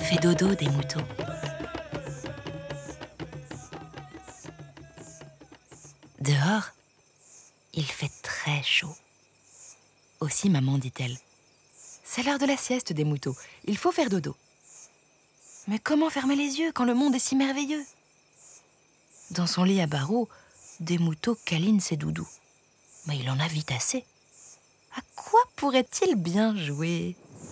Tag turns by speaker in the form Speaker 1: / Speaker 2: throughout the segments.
Speaker 1: Fais dodo des moutons. Dehors, il fait très chaud. Aussi, maman dit-elle, c'est l'heure de la sieste des moutons, il faut faire dodo. Mais comment fermer les yeux quand le monde est si merveilleux? Dans son lit à barreaux, des moutons câlinent ses doudous. Mais il en a vite assez. À quoi pourrait-il bien jouer?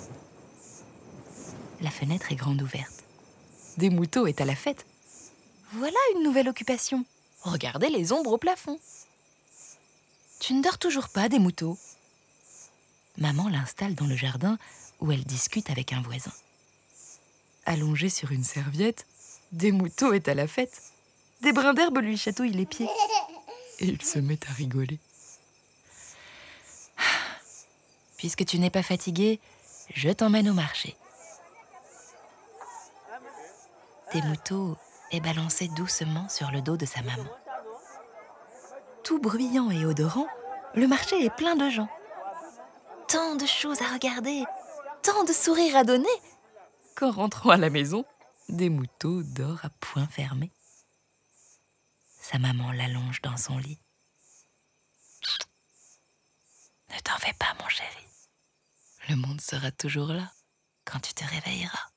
Speaker 1: La fenêtre est grande ouverte. Des moutons est à la fête. Voilà une nouvelle occupation. Regardez les ombres au plafond. Tu ne dors toujours pas, des moutons? Maman l'installe dans le jardin où elle discute avec un voisin. Allongé sur une serviette, des moutons est à la fête. Des brins d'herbe lui chatouillent les pieds. Et il se met à rigoler. Puisque tu n'es pas fatigué, je t'emmène au marché. Des moutons est balancé doucement sur le dos de sa maman. Tout bruyant et odorant, le marché est plein de gens. Tant de choses à regarder, tant de sourires à donner, qu'en rentrant à la maison, des moutons dort à poings fermés. Sa maman l'allonge dans son lit. Ne t'en fais pas, mon chéri. Le monde sera toujours là quand tu te réveilleras.